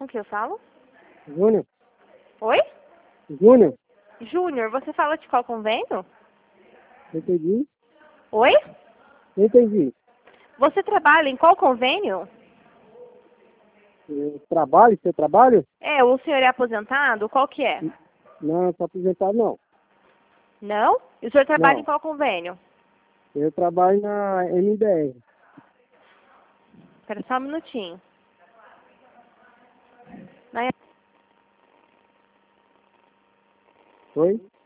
Com quem eu falo? Júnior? Oi? Júnior? Júnior, você fala de qual convênio? Entendi. Oi? Entendi. Você trabalha em qual convênio? Trabalho? Seu trabalho? É, o senhor é aposentado? Qual que é? Não, estou aposentado não. Não? E o senhor trabalha em Não. qual convênio? Eu trabalho na MDR. Espera só um minutinho. Na- Oi?